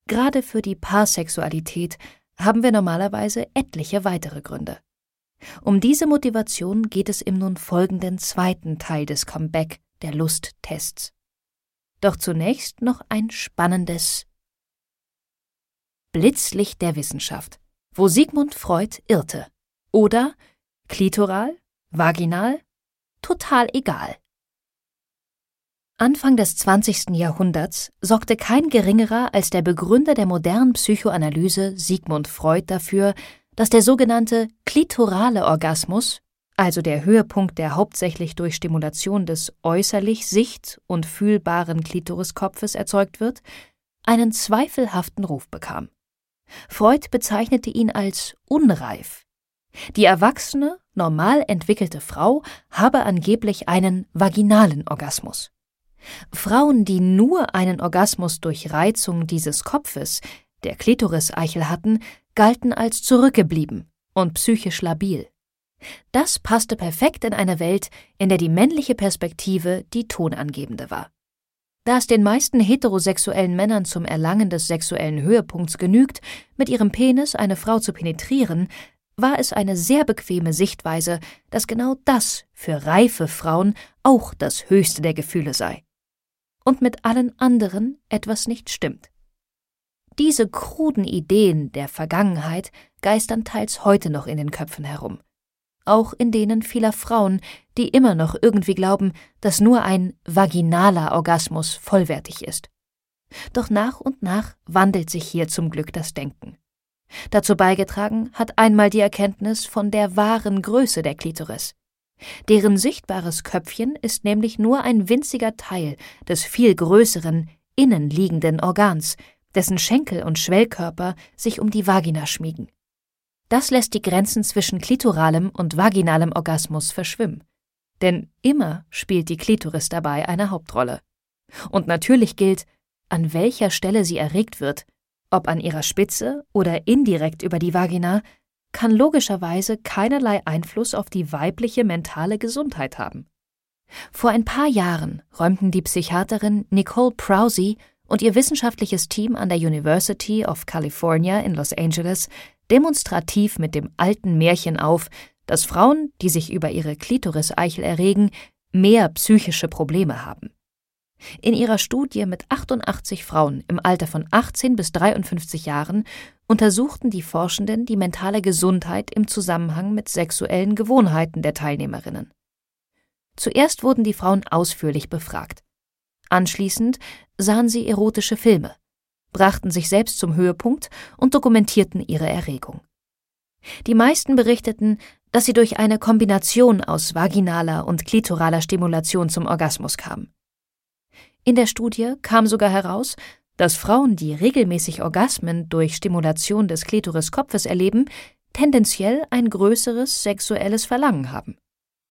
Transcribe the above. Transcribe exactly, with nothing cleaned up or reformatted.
Gerade für die Paarsexualität haben wir normalerweise etliche weitere Gründe. Um diese Motivation geht es im nun folgenden zweiten Teil des Comeback der Lusttests. Doch zunächst noch ein spannendes Blitzlicht der Wissenschaft, wo Sigmund Freud irrte. Oder klitoral, vaginal, total egal. Anfang des zwanzigsten Jahrhunderts sorgte kein Geringerer als der Begründer der modernen Psychoanalyse Sigmund Freud dafür, dass der sogenannte klitorale Orgasmus, also der Höhepunkt, der hauptsächlich durch Stimulation des äußerlich sicht- und fühlbaren Klitoriskopfes erzeugt wird, einen zweifelhaften Ruf bekam. Freud bezeichnete ihn als unreif. Die erwachsene, normal entwickelte Frau habe angeblich einen vaginalen Orgasmus. Frauen, die nur einen Orgasmus durch Reizung dieses Kopfes, der Klitoriseichel hatten, galten als zurückgeblieben und psychisch labil. Das passte perfekt in eine Welt, in der die männliche Perspektive die tonangebende war. Da es den meisten heterosexuellen Männern zum Erlangen des sexuellen Höhepunkts genügt, mit ihrem Penis eine Frau zu penetrieren, war es eine sehr bequeme Sichtweise, dass genau das für reife Frauen auch das höchste der Gefühle sei. Und mit allen anderen etwas nicht stimmt. Diese kruden Ideen der Vergangenheit geistern teils heute noch in den Köpfen herum. Auch in denen vieler Frauen, die immer noch irgendwie glauben, dass nur ein vaginaler Orgasmus vollwertig ist. Doch nach und nach wandelt sich hier zum Glück das Denken. Dazu beigetragen hat einmal die Erkenntnis von der wahren Größe der Klitoris. Deren sichtbares Köpfchen ist nämlich nur ein winziger Teil des viel größeren, innen liegenden Organs, dessen Schenkel und Schwellkörper sich um die Vagina schmiegen. Das lässt die Grenzen zwischen klitoralem und vaginalem Orgasmus verschwimmen. Denn immer spielt die Klitoris dabei eine Hauptrolle. Und natürlich gilt, an welcher Stelle sie erregt wird, ob an ihrer Spitze oder indirekt über die Vagina, kann logischerweise keinerlei Einfluss auf die weibliche mentale Gesundheit haben. Vor ein paar Jahren räumten die Psychiaterin Nicole Prause und ihr wissenschaftliches Team an der University of California in Los Angeles demonstrativ mit dem alten Märchen auf, dass Frauen, die sich über ihre Klitoriseichel erregen, mehr psychische Probleme haben. In ihrer Studie mit achtundachtzig Frauen im Alter von achtzehn bis dreiundfünfzig Jahren untersuchten die Forschenden die mentale Gesundheit im Zusammenhang mit sexuellen Gewohnheiten der Teilnehmerinnen. Zuerst wurden die Frauen ausführlich befragt. Anschließend sahen sie erotische Filme, brachten sich selbst zum Höhepunkt und dokumentierten ihre Erregung. Die meisten berichteten, dass sie durch eine Kombination aus vaginaler und klitoraler Stimulation zum Orgasmus kamen. In der Studie kam sogar heraus, dass Frauen, die regelmäßig Orgasmen durch Stimulation des Klitoriskopfes erleben, tendenziell ein größeres sexuelles Verlangen haben.